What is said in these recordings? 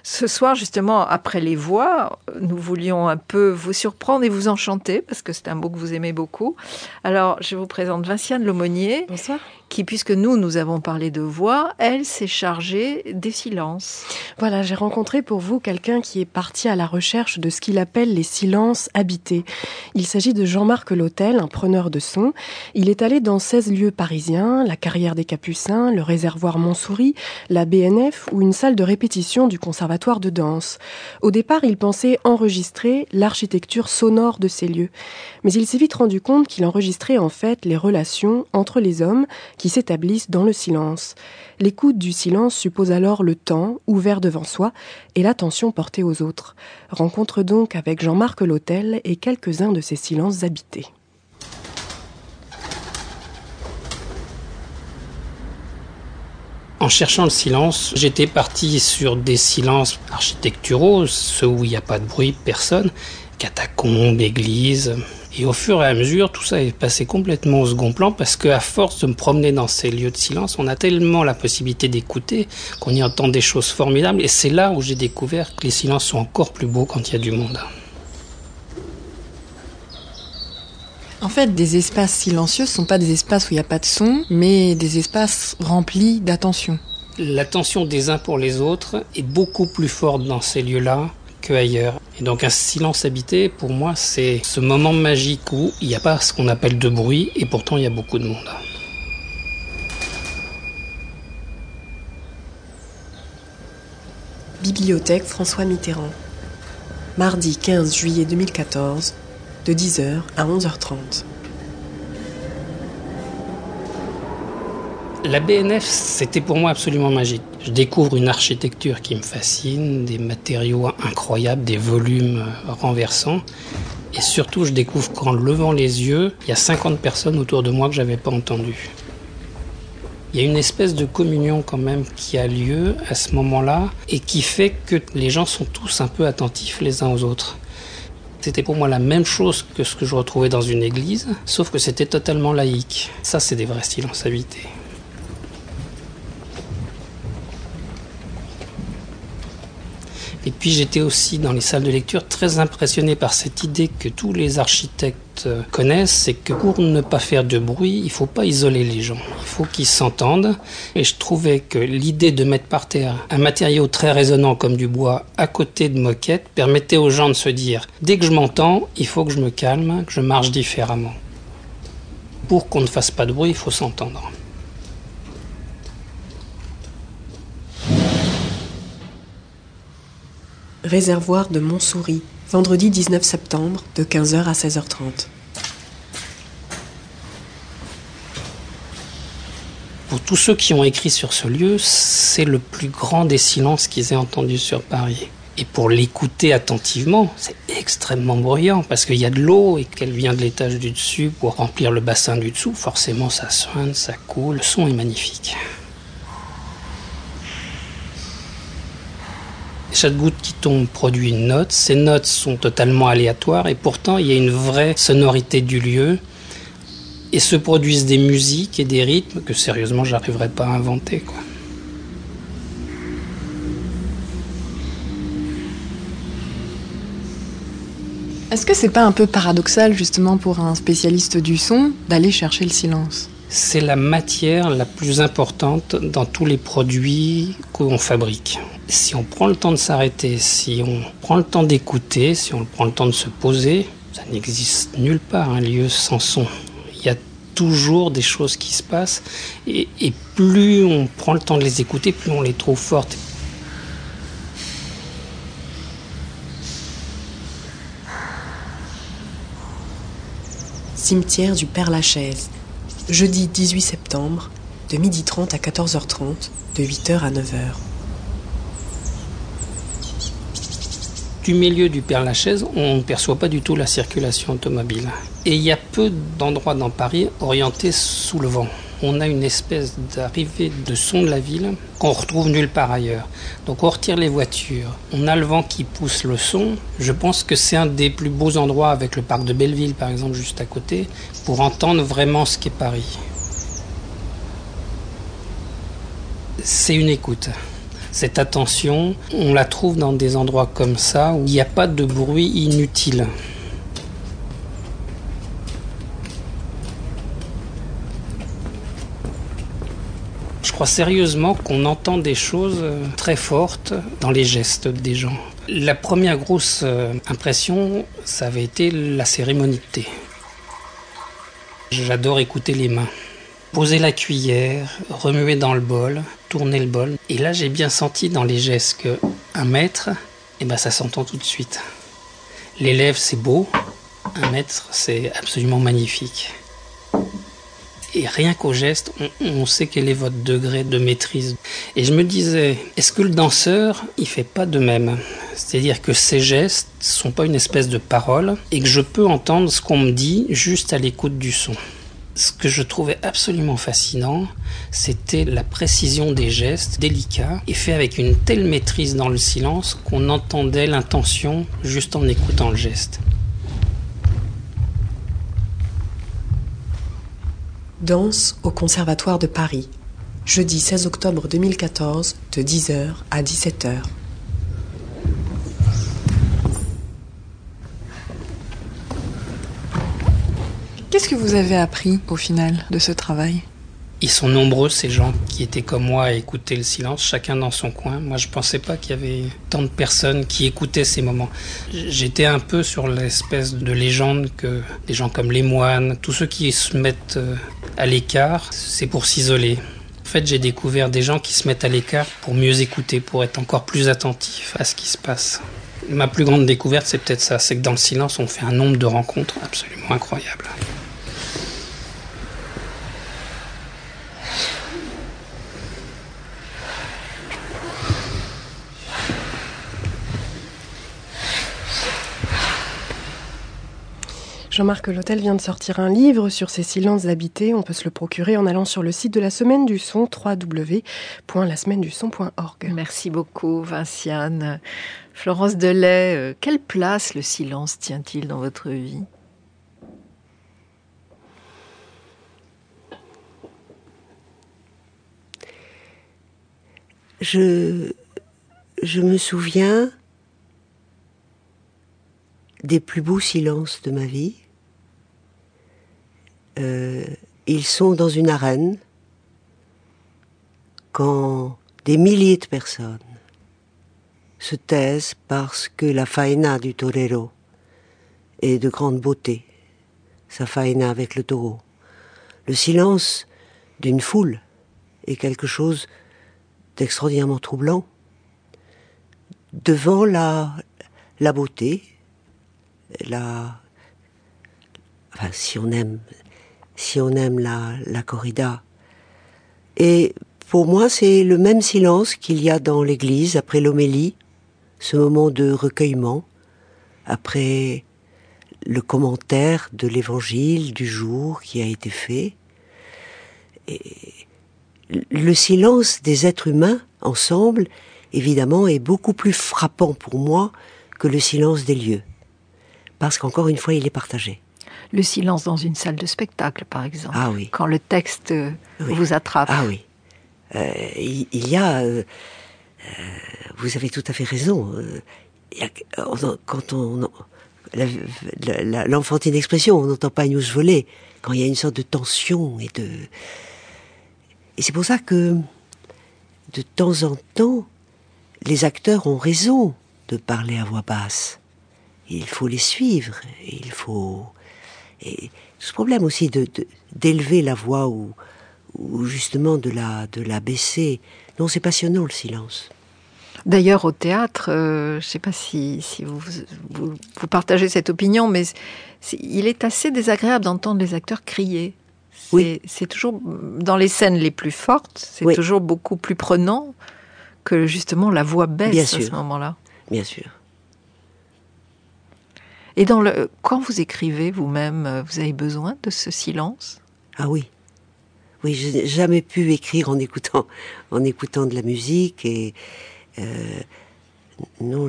Ce soir, justement, après les voix, nous voulions un peu vous surprendre et vous enchanter, parce que c'est un mot que vous aimez beaucoup. Alors, je vous présente Vinciane Lemonnier. Bonsoir. Qui, puisque nous avons parlé de voix, elle s'est chargée des silences. Voilà, j'ai rencontré pour vous quelqu'un qui est parti à la recherche de ce qu'il appelle les silences habités. Il s'agit de Jean-Marc Lautel, un preneur de son. Il est allé dans 16 lieux parisiens, la Carrière des Capucins, le réservoir Montsouris, la BNF ou une salle de répétition du conservatoire de danse. Au départ, il pensait enregistrer l'architecture sonore de ces lieux. Mais il s'est vite rendu compte qu'il enregistrait en fait les relations entre les hommes qui s'établissent dans le silence. L'écoute du silence suppose alors le temps ouvert devant soi et l'attention portée aux autres. Rencontre donc avec Jean-Marc Lautel et quelques-uns de ces silences habités. En cherchant le silence, j'étais parti sur des silences architecturaux, ceux où il n'y a pas de bruit, personne, catacombes, églises. Et au fur et à mesure, tout ça est passé complètement au second plan parce qu'à force de me promener dans ces lieux de silence, on a tellement la possibilité d'écouter qu'on y entend des choses formidables. Et c'est là où j'ai découvert que les silences sont encore plus beaux quand il y a du monde. En fait, des espaces silencieux ne sont pas des espaces où il n'y a pas de son, mais des espaces remplis d'attention. L'attention des uns pour les autres est beaucoup plus forte dans ces lieux-là qu'ailleurs. Et donc un silence habité, pour moi, c'est ce moment magique où il n'y a pas ce qu'on appelle de bruit, et pourtant il y a beaucoup de monde. Bibliothèque François Mitterrand. Mardi 15 juillet 2014, de 10h à 11h30. La BNF, c'était pour moi absolument magique. Je découvre une architecture qui me fascine, des matériaux incroyables, des volumes renversants. Et surtout, je découvre qu'en levant les yeux, il y a 50 personnes autour de moi que je n'avais pas entendues. Il y a une espèce de communion quand même qui a lieu à ce moment-là et qui fait que les gens sont tous un peu attentifs les uns aux autres. C'était pour moi la même chose que ce que je retrouvais dans une église, sauf que c'était totalement laïque. Ça, c'est des vrais silences habités. Et puis j'étais aussi dans les salles de lecture très impressionné par cette idée que tous les architectes connaissent, c'est que pour ne pas faire de bruit, il ne faut pas isoler les gens, il faut qu'ils s'entendent. Et je trouvais que l'idée de mettre par terre un matériau très résonnant comme du bois à côté de moquettes permettait aux gens de se dire « dès que je m'entends, il faut que je me calme, que je marche différemment ». Pour qu'on ne fasse pas de bruit, il faut s'entendre. Réservoir de Montsouris, vendredi 19 septembre, de 15h à 16h30. Pour tous ceux qui ont écrit sur ce lieu, c'est le plus grand des silences qu'ils aient entendu sur Paris. Et pour l'écouter attentivement, c'est extrêmement bruyant, parce qu'il y a de l'eau et qu'elle vient de l'étage du dessus pour remplir le bassin du dessous. Forcément, ça suinte, ça coule, le son est magnifique. Chaque goutte qui tombe produit une note. Ces notes sont totalement aléatoires et pourtant il y a une vraie sonorité du lieu et se produisent des musiques et des rythmes que sérieusement j'arriverais pas à inventer, quoi. Est-ce que c'est pas un peu paradoxal justement pour un spécialiste du son d'aller chercher le silence ? C'est la matière la plus importante dans tous les produits qu'on fabrique. Si on prend le temps de s'arrêter, si on prend le temps d'écouter, si on prend le temps de se poser, ça n'existe nulle part un lieu sans son. Il y a toujours des choses qui se passent et plus on prend le temps de les écouter, plus on les trouve fortes. Cimetière du Père-Lachaise. Jeudi 18 septembre, de 12h30 à 14h30, de 8h à 9h. Du milieu du Père-Lachaise, on ne perçoit pas du tout la circulation automobile. Et il y a peu d'endroits dans Paris orientés sous le vent. On a une espèce d'arrivée de son de la ville qu'on retrouve nulle part ailleurs. Donc on retire les voitures, on a le vent qui pousse le son. Je pense que c'est un des plus beaux endroits avec le parc de Belleville par exemple juste à côté pour entendre vraiment ce qu'est Paris. C'est une écoute. Cette attention, on la trouve dans des endroits comme ça où il n'y a pas de bruit inutile. Je crois sérieusement qu'on entend des choses très fortes dans les gestes des gens. La première grosse impression, ça avait été la cérémonie de thé. J'adore écouter les mains. Poser la cuillère, remuer dans le bol, tourner le bol. Et là, j'ai bien senti dans les gestes qu'un mètre, ça s'entend tout de suite. L'élève, c'est beau. Un mètre, c'est absolument magnifique. Et rien qu'au geste, on sait quel est votre degré de maîtrise. Et je me disais, est-ce que le danseur, il fait pas de même ? C'est-à-dire que ces gestes sont pas une espèce de parole et que je peux entendre ce qu'on me dit juste à l'écoute du son. Ce que je trouvais absolument fascinant, c'était la précision des gestes délicats et faits avec une telle maîtrise dans le silence qu'on entendait l'intention juste en écoutant le geste. Danse au Conservatoire de Paris, jeudi 16 octobre 2014, de 10h à 17h. Qu'est-ce que vous avez appris au final de ce travail ? Ils sont nombreux, ces gens qui étaient comme moi à écouter le silence, chacun dans son coin. Moi, je pensais pas qu'il y avait tant de personnes qui écoutaient ces moments. J'étais un peu sur l'espèce de légende que des gens comme les moines, tous ceux qui se mettent à l'écart, c'est pour s'isoler. En fait, j'ai découvert des gens qui se mettent à l'écart pour mieux écouter, pour être encore plus attentifs à ce qui se passe. Ma plus grande découverte, c'est peut-être ça, c'est que dans le silence, on fait un nombre de rencontres absolument incroyable. Jean-Marc Lotel vient de sortir un livre sur ces silences habités. On peut se le procurer en allant sur le site de la Semaine du Son, www.lasemaine-du-son.org. Merci beaucoup, Vinciane. Florence Delay, quelle place le silence tient-il dans votre vie ? Je me souviens des plus beaux silences de ma vie. Ils sont dans une arène quand des milliers de personnes se taisent parce que la faena du torero est de grande beauté, sa faena avec le taureau. Le silence d'une foule est quelque chose d'extraordinairement troublant devant la beauté, si on aime la corrida. Et pour moi, c'est le même silence qu'il y a dans l'église après l'homélie, ce moment de recueillement, après le commentaire de l'évangile du jour qui a été fait. Et le silence des êtres humains ensemble, évidemment, est beaucoup plus frappant pour moi que le silence des lieux. Parce qu'encore une fois, il est partagé. Le silence dans une salle de spectacle, par exemple. Ah oui. Quand le texte vous attrape. Ah oui. Il y a... vous avez tout à fait raison. Quand l'enfantine expression, on n'entend pas une mouche voler. Quand il y a une sorte de tension et c'est pour ça que, de temps en temps, les acteurs ont raison de parler à voix basse. Il faut les suivre. Et ce problème aussi d'élever la voix ou justement de la baisser. Non, c'est passionnant le silence. D'ailleurs, au théâtre, je ne sais pas si vous partagez cette opinion, mais il est assez désagréable d'entendre les acteurs crier. Oui. C'est toujours, dans les scènes les plus fortes, c'est toujours beaucoup plus prenant que justement la voix baisse à ce moment-là. Bien sûr. Et quand vous écrivez vous-même, vous avez besoin de ce silence ? Ah oui. Oui, je n'ai jamais pu écrire en écoutant de la musique et non,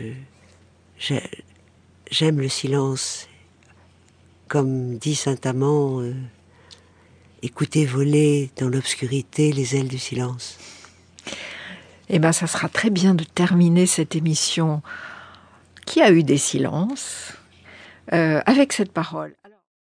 j'aime le silence. Comme dit Saint-Amand, écoutez voler dans l'obscurité les ailes du silence. Eh bien, ça sera très bien de terminer cette émission qui a eu des silences avec cette parole.